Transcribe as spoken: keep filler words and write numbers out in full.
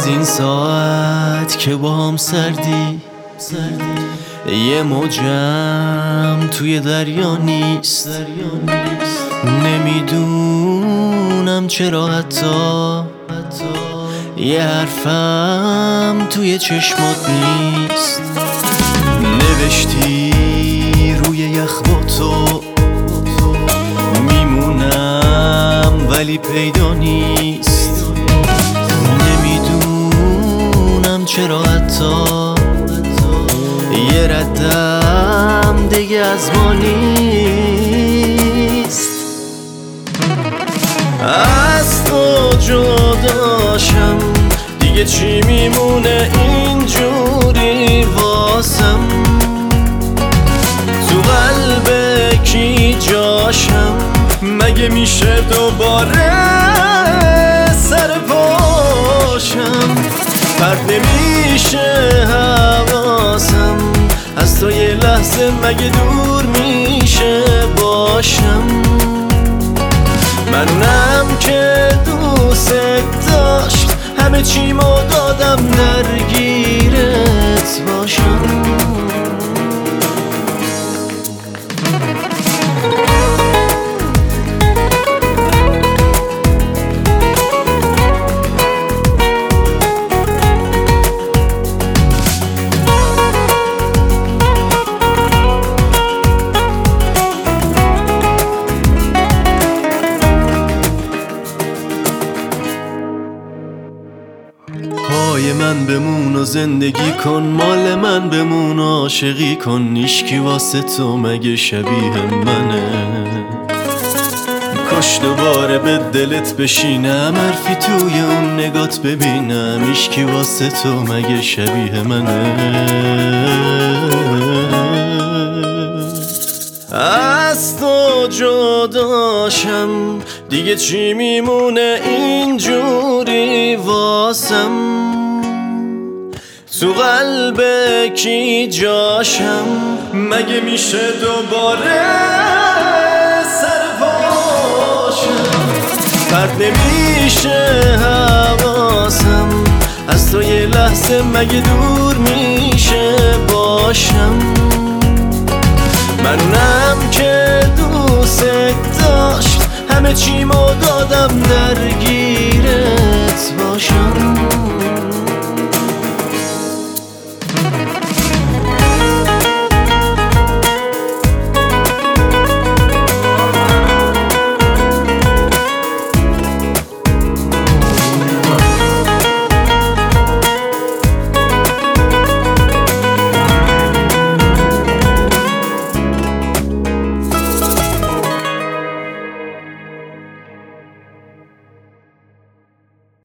از این ساعت که با هم سردی یه موجم توی دریا نیست. نمیدونم چرا حتی یه حرفم توی چشمات نیست. نوشتی روی یخ با تو میمونم ولی پیدا نیست. نمیدونم چرا حتی یه ردم دیگه از ما نیست. از تو جداشم دیگه چی میمونه اینجوری واسم؟ تو قلب کی جاشم؟ مگه میشه دوباره سر پاشم؟ پرت نمیشه حواسم از تو یه لحظه مگه دور میشه باشم؟ من اونم که دوست داشت همه چیمو دادم درگیرت باشم. پای من بمون و زندگی کن، مال من بمون و عاشقی کن. نیشکی واسه تو مگه شبیه منه؟ کاش دوباره به دلت بشینم، حرفی توی اون نگات ببینم. ایشکی واسه تو مگه شبیه منه؟ از تو جداشم دیگه چی میمونه اینجوری واسم؟ تو قلب کی جاشم؟ مگه میشه دوباره سر پاشم؟ پرت نمیشه حواسم از تو یه لحظه مگه دور میشه باشم؟ من اونم که دوست داشت همه چیمو دادم درگیرت باشم.